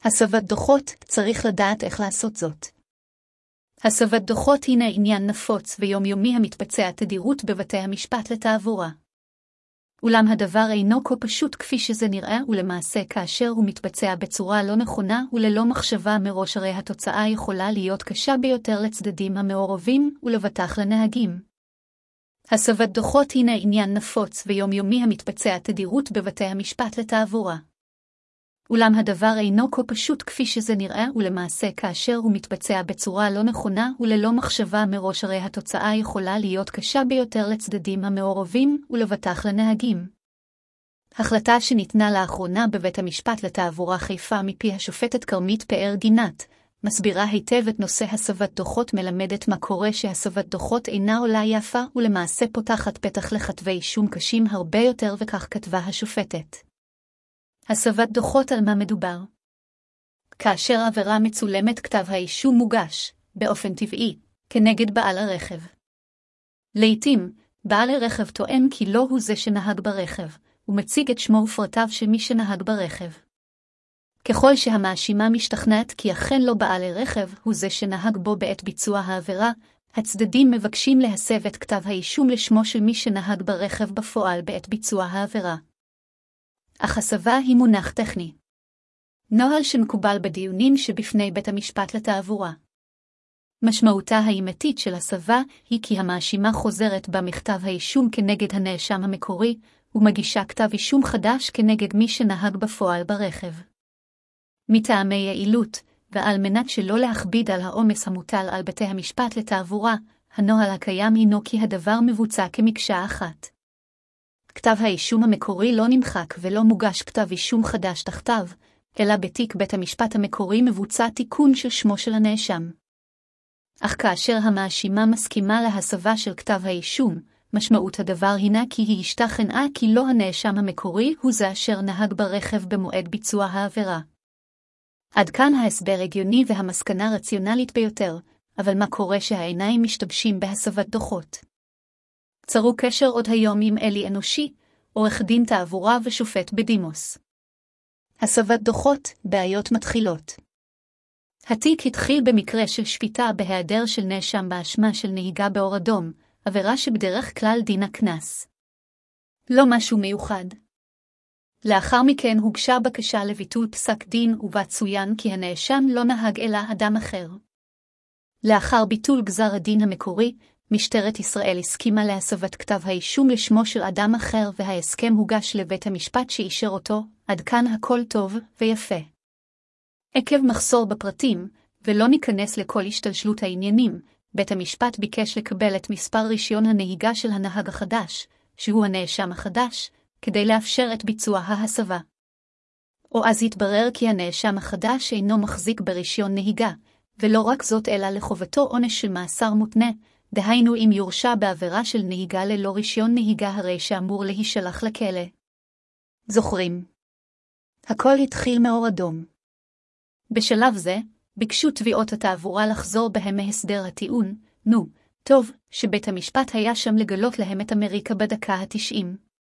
הסבת דוחות, צריך לדעת איך לעשות זאת. הסבת דוחות הינה עניין נפוץ ויומיומי המתבצע תדירות בבתי המשפט לתעבורה. אולם הדבר אינו כה פשוט כפי שזה נראה, ולמעשה כאשר הוא מתבצע בצורה לא נכונה וללא מחשבה מראש, הרי התוצאה יכולה להיות קשה ביותר לצדדים המעורבים ולבטח לנהגים. הסבת דוחות הינה עניין נפוץ ויומיומי המתבצע תדירות בבתי המשפט לתעבורה. אולם הדבר אינו כה פשוט כפי שזה נראה, ולמעשה כאשר הוא מתבצע בצורה לא נכונה וללא מחשבה מראש, הרי התוצאה יכולה להיות קשה ביותר לצדדים המעורבים ולבטח לנהגים. החלטה שניתנה לאחרונה בבית המשפט לתעבורה חיפה מפי השופטת כרמית פאר גינת, מסבירה היטב את נושא הסבת דוחות, מלמדת מה קורה שהסבת דוחות אינה עולה יפה ולמעשה פותחת פתח לכתבי אישום קשים הרבה יותר, וכך כתבה השופטת. הסבת דוחות, על מה מדובר? כאשר עבירה מצולמת, כתב האישום מוגש, באופן טבעי, כנגד בעל הרכב. לעתים, בעל הרכב טוען כי לא הוא זה שנהג ברכב, ומציג את שמו ופרטיו של מי שנהג ברכב. ככל שהמאשימה משתכנעת כי אכן לא בעל הרכב הוא זה שנהג בו בעת ביצוע העבירה, הצדדים מבקשים להסב את כתב האישום לשמו של מי שנהג ברכב בפועל בעת ביצוע העבירה. אך הסבה היא מונח טכני. נוהל שמקובל בדיונים שבפני בית המשפט לתעבורה. משמעותה האימתית של הסבה היא כי המאשימה חוזרת במכתב האישום כנגד הנאשם המקורי, ומגישה כתב אישום חדש כנגד מי שנהג בפועל ברכב. מטעמי יעילות, ועל מנת שלא להכביד על העומס המוטל על בתי המשפט לתעבורה, הנוהל הקיים הינו כי הדבר מבוצע כמקשה אחת. כתב האישום המקורי לא נמחק ולא מוגש כתב אישום חדש תחתיו, אלא בתיק בית המשפט המקורי מבוצע תיקון של שמו של הנאשם. אך כאשר המאשימה מסכימה להסבה של כתב האישום, משמעות הדבר הינה כי היא השתכנעה כי לא הנאשם המקורי הוא זה אשר נהג ברכב במועד ביצוע העבירה. עד כאן ההסבר הגיוני והמסקנה רציונלית ביותר, אבל מה קורה שהעיניים משתבשים בהסבת דוחות? צרו קשר עוד היום עם אלי אנושי, עורך דין תעבורה ושופט בדימוס. הסבת דוחות, בעיות מתחילות. התיק התחיל במקרה של שפיטה בהיעדר של נאשם באשמה של נהיגה באור אדום, עבירה שבדרך כלל דינה קנס. לא משהו מיוחד. לאחר מכן הוגשה בקשה לביטול פסק דין ובה צוין כי הנאשם לא נהג אלא אדם אחר. לאחר ביטול גזר הדין המקורי, משטרת ישראל הסכימה להסבת כתב האישום לשמו של אדם אחר וההסכם הוגש לבית המשפט שאישר אותו, עד כאן הכל טוב ויפה. עקב מחסור בפרטים, ולא ניכנס לכל השתלשלות העניינים, בית המשפט ביקש לקבל את מספר רישיון הנהיגה של הנהג החדש, שהוא הנאשם החדש, כדי לאפשר את ביצוע ההסבה. או אז התברר כי הנאשם החדש אינו מחזיק ברישיון נהיגה, ולא רק זאת אלא לחובתו עונש של מאסר מותנה, דהיינו אם יורשע בעבירה של נהיגה ללא רישיון נהיגה הרי שאמור להישלח לכלא. זוכרים? הכל התחיל מאור אדום. בשלב זה, ביקשו תביעות התעבורה לחזור בהם מהסדר הטיעון, טוב, שבית המשפט היה שם לגלות להם את אמריקה בדקה ה-90.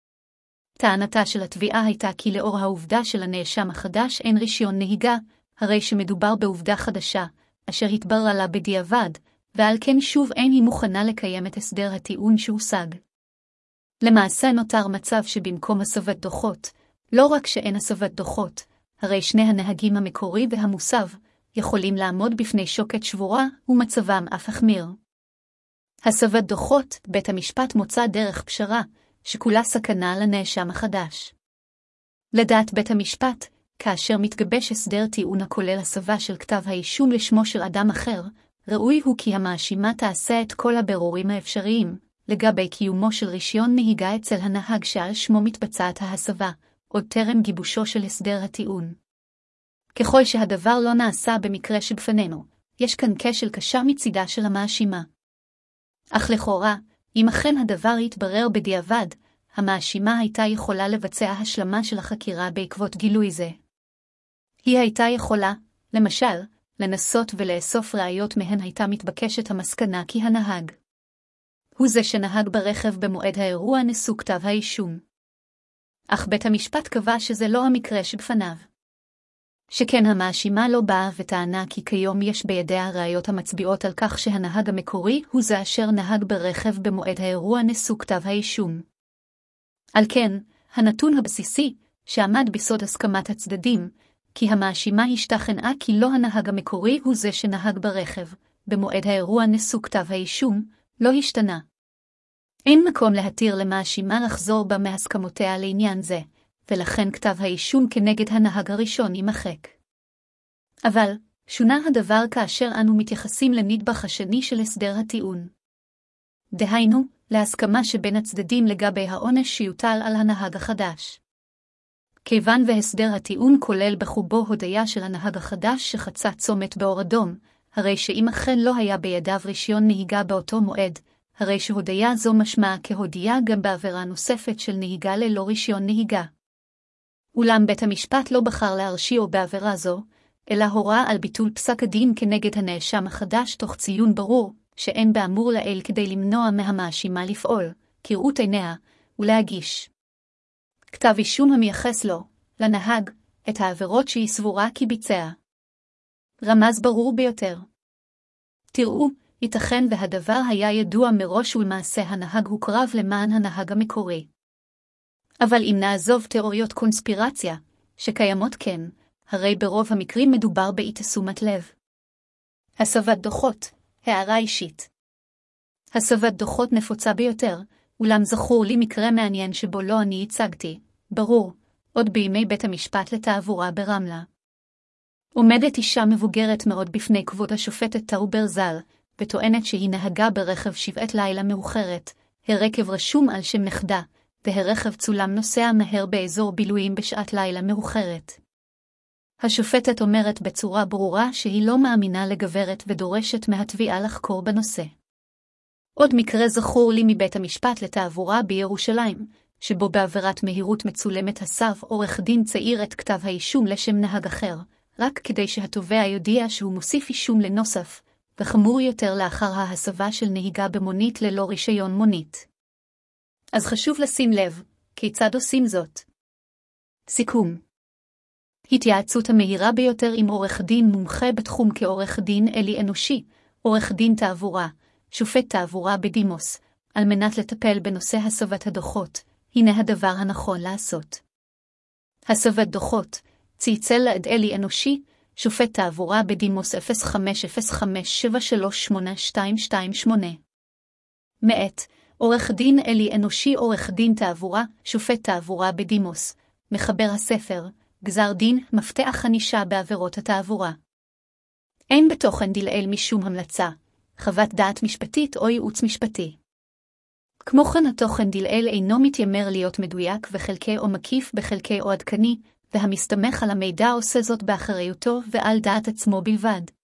טענתה של התביעה הייתה כי לאור העובדה של הנאשם החדש אין רישיון נהיגה, הרי שמדובר בעובדה חדשה, אשר התבררה לה בדיעבד, ועל כן שוב אין היא מוכנה לקיים את הסדר הטיעון שהושג. למעשה נותר מצב שבמקום הסבת דוחות, לא רק שאין הסבת דוחות, הרי שני הנהגים המקורי והמוסב יכולים לעמוד בפני שוקת שבורה ומצבם אף החמיר. הסבת דוחות, בית המשפט מוצא דרך פשרה, שכולה סכנה לנאשם החדש. לדעת בית המשפט, כאשר מתגבש הסדר טיעון הכולל הסבה של כתב האישום לשמו של אדם אחר, ראוי הוא כי המאשימה תעשה את כל הבירורים האפשריים, לגבי קיומו של רישיון נהיגה אצל הנהג שעל שמו מתבצעת ההסבה, עוד טרם גיבושו של הסדר הטיעון. ככל שהדבר לא נעשה במקרה שבפנינו, יש כאן כשל קשה מצידה של המאשימה. אך לכאורה, אם אכן הדבר יתברר בדיעבד, המאשימה הייתה יכולה לבצע השלמה של החקירה בעקבות גילוי זה. היא הייתה יכולה, למשל, לנסות ולאסוף ראיות מהן הייתה מתבקשת המסקנה כי הנהג הוא זה שנהג ברכב במועד האירוע נשוא כתב האישום. אך בית המשפט קבע שזה לא המקרה שבפניו. שכן המאשימה לא באה וטענה כי כיום יש בידיה ראיות המצביעות על כך שהנהג המקורי הוא זה אשר נהג ברכב במועד האירוע נשוא כתב האישום. על כן, הנתון הבסיסי, שעמד בסוד הסכמת הצדדים, כי המאשימה השתכנעה כי לא הנהג המקורי הוא זה שנהג ברכב, במועד האירוע נשוא כתב האישום, לא השתנה. אין מקום להתיר למאשימה לחזור בה מהסכמותיה לעניין זה, ולכן כתב האישום כנגד הנהג הראשון יימחק. אבל, שונה הדבר כאשר אנו מתייחסים לנדבך השני של הסדר הטיעון. דהיינו, להסכמה שבין הצדדים לגבי העונש שיוטל על הנהג החדש. כיוון והסדר הטיעון כולל בחובו הודיה של הנהג החדש שחצה צומת באור אדום, הרי שאם אכן לא היה בידיו רישיון נהיגה באותו מועד, הרי שהודיה זו משמעה כהודיה גם בעבירה נוספת של נהיגה ללא רישיון נהיגה. אולם בית המשפט לא בחר להרשיעו בעבירה זו, אלא הורה על ביטול פסק הדין כנגד הנאשם החדש תוך ציון ברור, שאין באמור לעיל כדי למנוע מהמאשימה לפעול, כראות עיניה, ולהגיש כתב אישום המייחס לו, לנהג, את העבירות שהיא סבורה כי ביצע. רמז ברור ביותר. תראו, ייתכן והדבר היה ידוע מראש ולמעשה הנהג הוקרב למען הנהג המקורי. אבל אם נעזוב תיאוריות קונספירציה, שקיימות כן, הרי ברוב המקרים מדובר באי-תשומת לב. הסבת דוחות, הערה אישית. הסבת דוחות נפוצה ביותר, אולם זכור לי מקרה מעניין שבו לא אני הצגתי, ברור, עוד בימי בית המשפט לתעבורה ברמלה. עומדת אישה מבוגרת מאוד בפני כבוד השופטת טאובר ז"ל, וטוענת שהיא נהגה ברכב שבעת לילה מאוחרת, הרכב רשום על שם נכדה, והרכב צולם נוסע מהר באזור בילויים בשעת לילה מאוחרת. השופטת אומרת בצורה ברורה שהיא לא מאמינה לגברת ודורשת מהתביעה לחקור בנושא. עוד מקרה זכור לי מבית המשפט לתעבורה בירושלים, שבו בעבירת מהירות מצולמת הסב עורך דין צעיר את כתב האישום לשם נהג אחר, רק כדי שהתובע יודיע שהוא מוסיף אישום לנוסף, וחמור יותר לאחר ההסבה של נהיגה במונית ללא רישיון מונית. אז חשוב לשים לב, כיצד עושים זאת? סיכום. התייעצות המהירה ביותר עם עורך דין מומחה בתחום כעורך דין אלי אנושי, עורך דין תעבורה, שופט תעבורה בדימוס, על מנת לטפל בנושא הסבת הדוחות, הנה הדבר הנכון לעשות. הסבת דוחות, צלצל לעד אלי אנושי, שופט תעבורה בדימוס 0505738228. מאת, עורך דין אלי אנושי עורך דין תעבורה, שופט תעבורה בדימוס, מחבר הספר, גזר דין, מפתח ענישה בעבירות התעבורה. אין בתוכן דלעיל משום המלצה, חוות דעת משפטית או ייעוץ משפטי. כמו כן התוכן דלעיל אינו מתיימר להיות מדויק וחלקי או מקיף בחלקי או עדכני, והמסתמך על המידע עושה זאת באחריותו ועל דעת עצמו בלבד.